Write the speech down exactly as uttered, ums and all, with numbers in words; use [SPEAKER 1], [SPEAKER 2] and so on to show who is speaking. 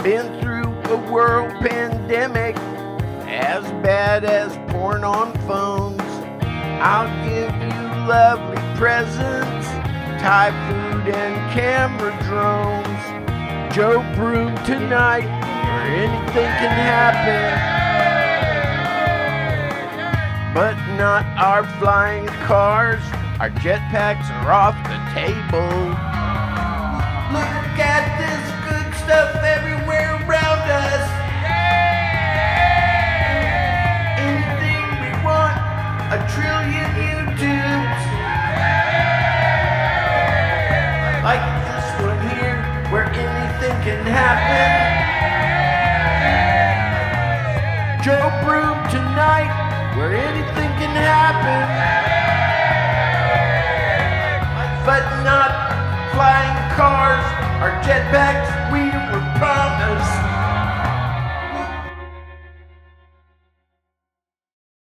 [SPEAKER 1] Been through a world pandemic as bad as porn on phones. I'll give you lovely presents, Thai food and camera drones. Joe Broom tonight, where anything can happen, but not our flying cars. Our jetpacks are off the table. Look at this good stuff everywhere around us. Anything we want, a trillion YouTubes. Like this one here, where anything can happen. Joe Broom tonight, where anything can happen, but not flying cars or jetpacks. We